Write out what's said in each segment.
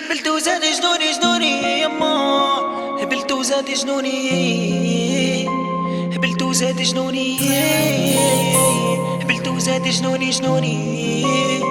هبلت وزاد جنوني جنوني يما، هبلت وزاد جنوني، هبلت وزاد جنوني، هبلت وزاد جنوني جنوني.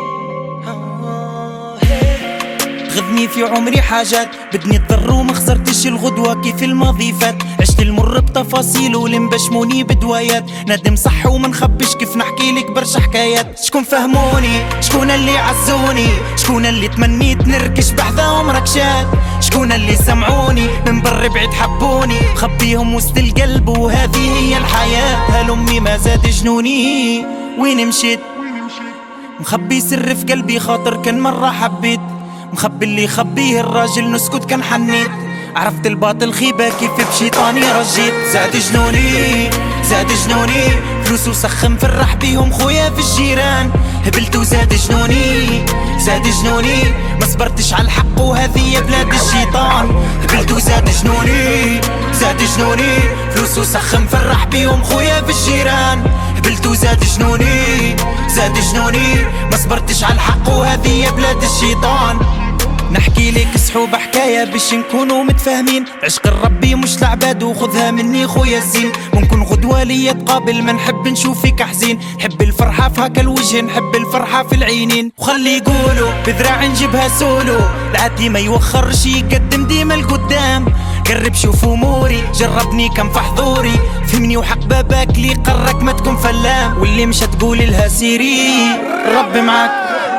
غذني في عمري حاجات بدني تضر وما خسرتش الغدوة كيف الماضي فات. عشت المر بتفاصيل ولمبشموني بدوايات، ندم صح وما نخبش كيف نحكي لك برشا حكايات. شكون فهموني، شكون اللي عزوني، شكون اللي تمنيت نركش بحذاهم ركشات، شكون اللي سمعوني من بر بعيد حبوني خبيهم وسط القلب وهذه هي الحياة. هلمي ما زاد جنوني وين مشيت، مخبي سر في قلبي خاطر كان مرة حبيت، مخبي اللي يخبيه الراجل نسكت كان حنيت. عرفت الباطل خيبة كيف بشيطاني رجيت. زاد جنوني زاد جنوني، فلوس وسخن فرح بيهم خويا في الجيران. هبلت وزاد جنوني زاد جنوني، ما صبرتش على الحق وهذه يا بلاد الشيطان. هبلت وزاد جنوني زاد جنوني، فلوس وسخن فرح بيهم خويا في الجيران. هبلت وزاد جنوني زاد جنوني، ما صبرتش على الحق وهذه يا بلاد الشيطان. نحكي لك سحوبة حكاية باش نكونوا متفاهمين، عشق الربي مش لعباد وخذها مني خويا الزين. ممكن غدوة ليا تقابل ما نحب نشوفك حزين، نحب الفرحة في هكا الوجه، نحب الفرحة في العينين. وخلي يقولوا بذراع نجيبها سولو، العادي ما يوخرش يقدم ديما القدام. قرب شوف اموري جربني كم في حضوري، فهمني وحق باباك لي قرك ما تكون فلام. واللي مش تقولي لها سيري رب معاك،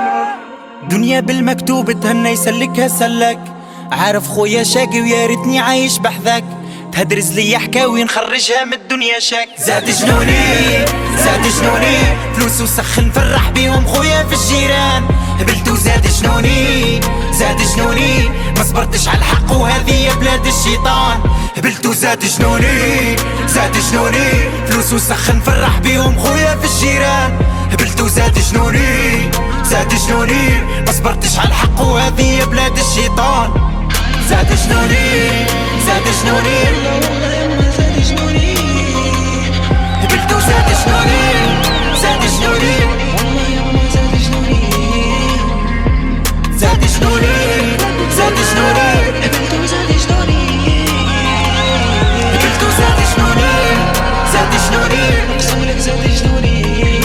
دنيا بالمكتوب تهنى يسلكها سلك. عارف خويا شاقي ويا ريتني عايش بحذاك، تهدرز لي حكاوي نخرجها من الدنيا شاك. زاد جنوني زاد جنوني، فلوس وسخن فرح بيهم خويا في الجيران. هبلت وزاد جنوني زاد جنوني، ما صبرتش على الحق وهذه يا بلاد الشيطان. هبلت وزاد جنوني زاد جنوني، فلوس وسخن فرح بيهم خويا في الجيران. هبلت وزاد جنوني زاد جنوني، ما صبرتش على الحق وهذه يا بلاد الشيطان. زاد جنوني زاد جنوني، زاد جنوني، هبلت وزاد جنوني زاد جنوني، زاد جنوني زاد جنوني زاد جنوني، هبلت وزاد جنوني، هبلت وزاد جنوني زاد جنوني، اقسم لك زاد جنوني.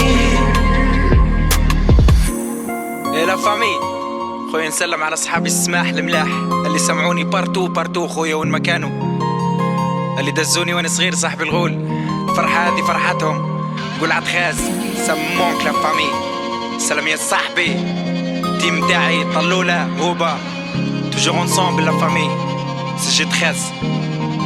لا فامي خويا نسلم على صحابي السماح الملاح اللي سمعوني بارتو بارتو خويا وين ما كانوا، اللي دزوني وانا صغير صاحب الغول. الفرحة هذه فرحتهم، قول عاد خاز سمونك لا فامي. سلام يا صاحبي تيم تاعي طلولة هوبا توجور انصامبل لا فامي سجد خاز.